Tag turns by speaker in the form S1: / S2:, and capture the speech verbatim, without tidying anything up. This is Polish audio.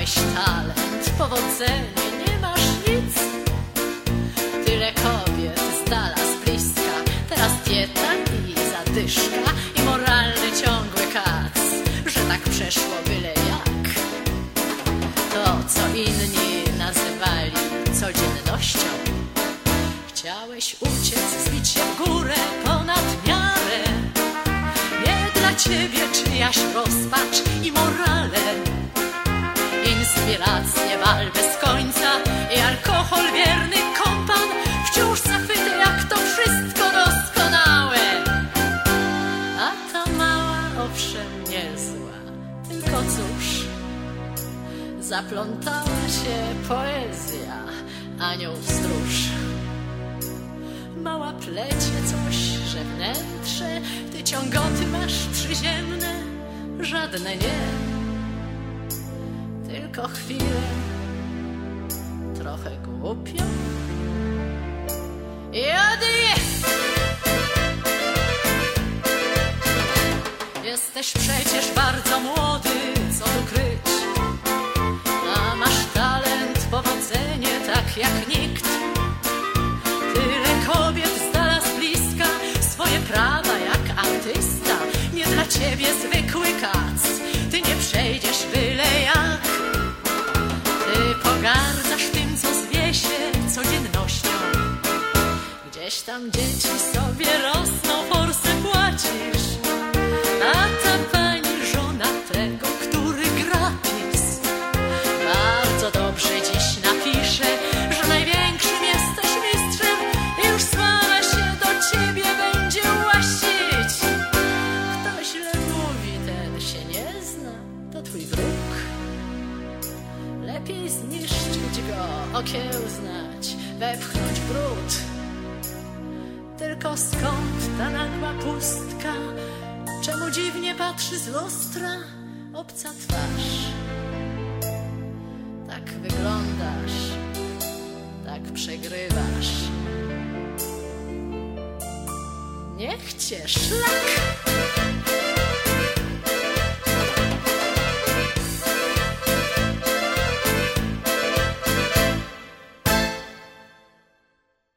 S1: Miałeś talent, powodzenie, nie masz nic. Tyle kobiet z dala, z bliska, teraz dieta i zadyszka i moralny ciągły kac, że tak przeszło byle jak. To, co inni nazywali codziennością, chciałeś uciec, zbić się w górę ponad miarę. Nie dla ciebie czyjaś rozpacz i morale, inspiracje, bal bez końca i alkohol, wierny kompan, wciąż zachwyty jak to wszystko doskonałe. A ta mała, owszem niezła, tylko cóż, zaplątała się poezja, anioł stróż. Mała plecie coś, że wnętrze, ty ciągoty masz przyziemne, żadne nie, tylko chwilę, trochę głupio. Jody! Jesteś przecież bardzo młody, co tu kryć, a masz talent, powodzenie tak jak nikt. Tyle kobiet z dala, z bliska, swoje prawa jak artysta. Nie dla ciebie zwykły kac, ty nie przejdziesz byle jak. Ty pogardzasz tym, co zwie się codziennością. Gdzieś tam dzieci sobie rosną, forsę płacisz, a ta pani żona tego, który gratis, bardzo dobrze dziś napisze, że największym jesteś mistrzem i już sława się do ciebie będzie łasić. Kto źle mówi, ten się nie zna, to twój wróg. Lepiej zniszczyć go, okiełznać, wepchnąć brud. Tylko skąd ta nagła pustka? Czemu dziwnie patrzy z lustra obca twarz? Tak wyglądasz, tak przegrywasz. Niech cię szlak!